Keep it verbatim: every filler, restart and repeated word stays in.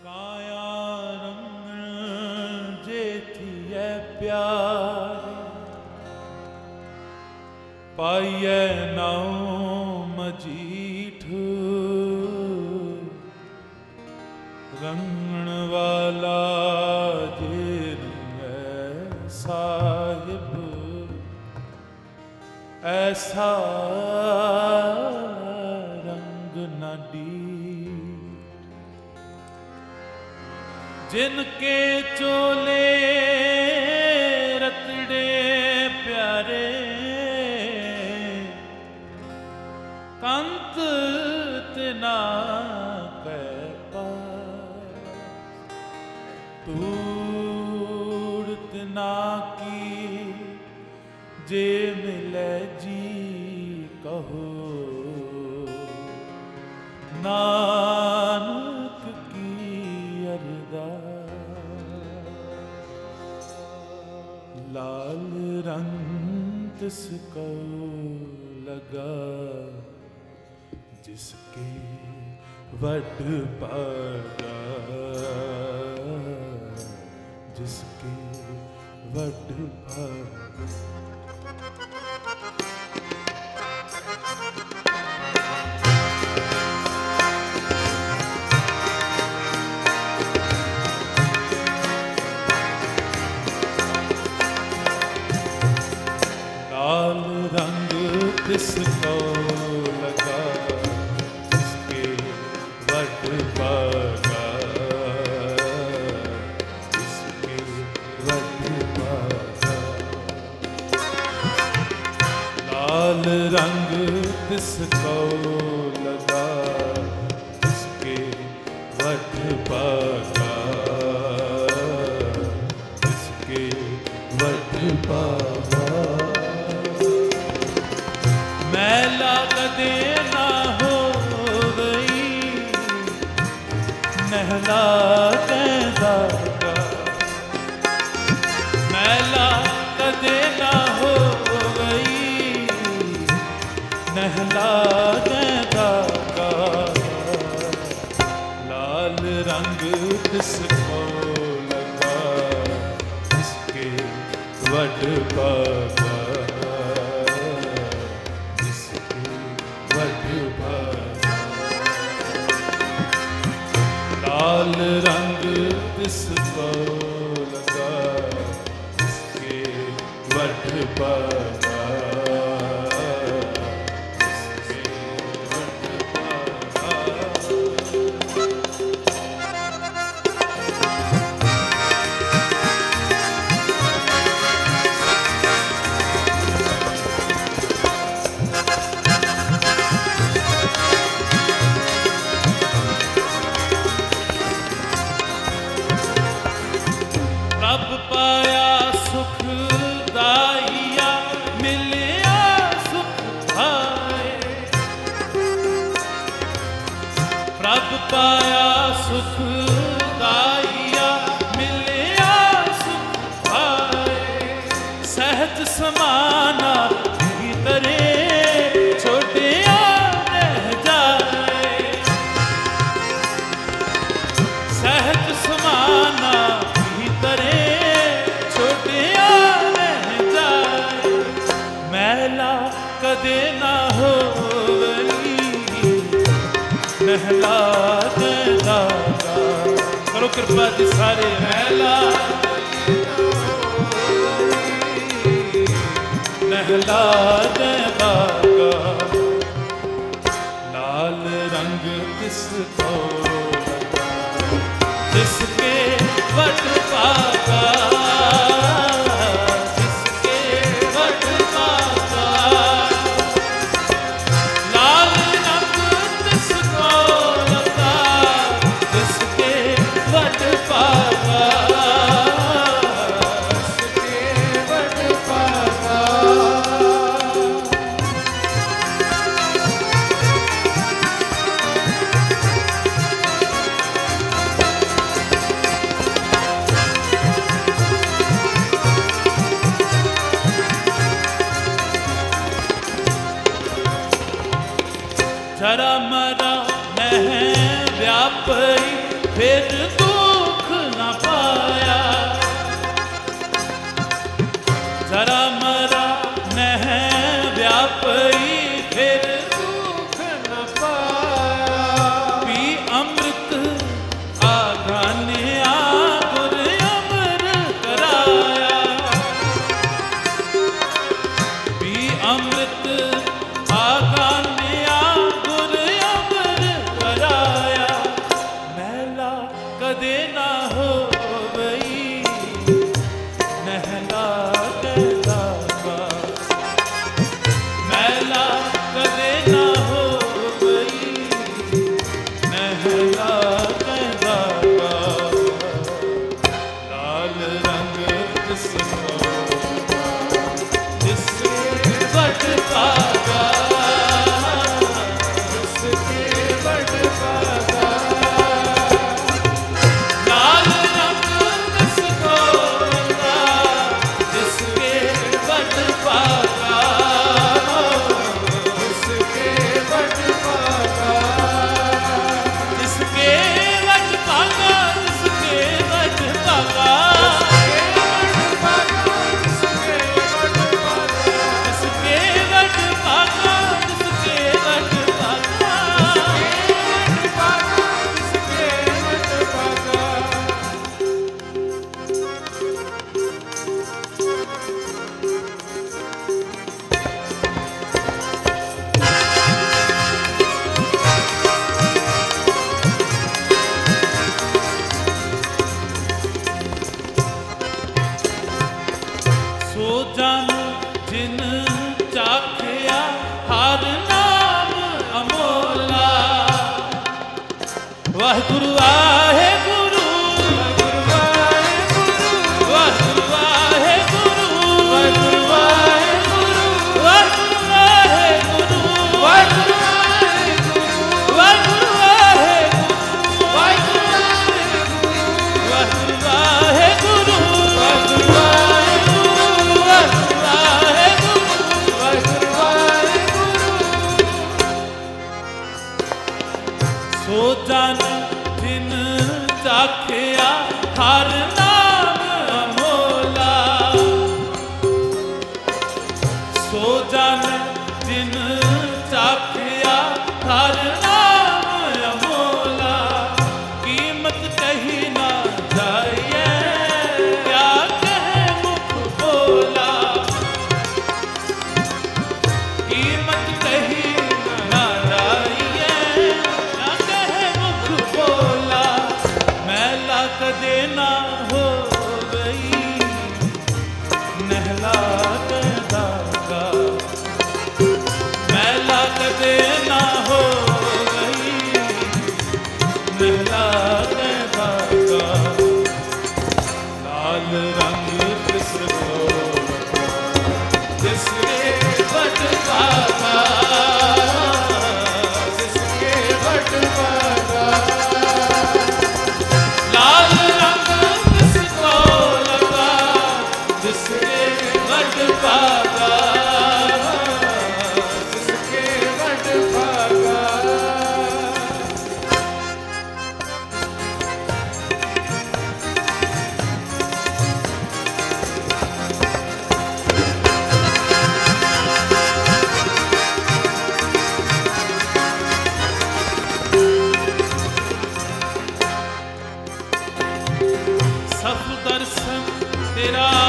काया रंग जेठिए प्यारे पाइए नाउ मजीठ रंगण वाला जेर साहिब ऐसा रंग न डीठ जिनके चोले रतड़े प्यारे कंत तना कै पास तूड़ तना की जे मिले जी कहो नानक की अरदास लाल रंग तिसको लगा जिसके वड पागा जिसके वड पागा लाल रंग तिसको लगा जिसके वड पागा जिसके वड पागा लाल रंग तिसको लगा जिसके वड पागा जिसके वड पागा मैला कदे ना हो गई नहला दागा मैला कदे ना हो गई नहला दागा लाल रंग तिसको लगा जिसके वड पागा लाल रंग तिसको लगा जिसके वड पागा जिसके वड प्रभ पाया सुख दाइया मिलिया सुख भाए प्रभ पाया सुख दाइया मिलिया सुख भाए सहज समाना भीतरे छोटिया रह जाए सहज समाना भीतरे छोटिया रह जाए मैला कदे ना हो गई नहला दागा करो कृपा जी सारे मैला नहला दागा लाल रंग तिसको लगा जिसके वड पागा जिसके वड पागा लाल रंग तिसको लगा जिसके वड पागा जिसके वड पागा फिर दुख न पाया। जरा मरा नह व्यापी फिर दुख न पाया। पी अमृत आघान्या गुर अमर कराया। पी अमृत आघान्या गुर अमर कराया। मैला कदे ना हो गई नहला कहता का। मैला कदे ना हो गई नहला कहता का। लाल रंग किसको जिसके बट पागा। जिसके बट पागा। लाल रंग किसको लगा जिसके बट पागा। जिसके बट पागा। जिसके बट पागा। जिसके बट पागा। जिसके बट पागा। जिसके बट पागा। जिसके बट पागा। जिसके बट पागा। सो जन जिन चाखिया हर नाम अमोला। वाहिगुरु वाहिगुरु। वाहिगुरु वाहिगुरु। वाहिगुरु वाहिगुरु। वाहिगुरु वाहिगुरु। वाहिगुरु वाहिगुरु। वाहिगुरु वाहिगुरु। वाहिगुरु वाहिगुरु। वाहिगुरु वाहिगुरु। वाहिगुरु वाहिगुरु। वाहिगुरु वाहिगुरु। वाहिगुरु वाहिगुरु। सो जन जिन चाखिया हर नाम अमोला। सो जन जिन चाखिया हर नाम अमोला। कीमत कही ना जाइए क्या कहे मुख बोला। कीमत कही ना जाइए क्या कहे मुख बोला। मैला कदे ना हो गई नहला कहता का। मैला कदे ना हो गई नहला कहता का। लाल रंग किसको जिसके बट पागा। जिसके बट पागा। लाल रंग किसको लगा जिसके बट पागा। जिसके बट पागा। सब दर्शन तेरा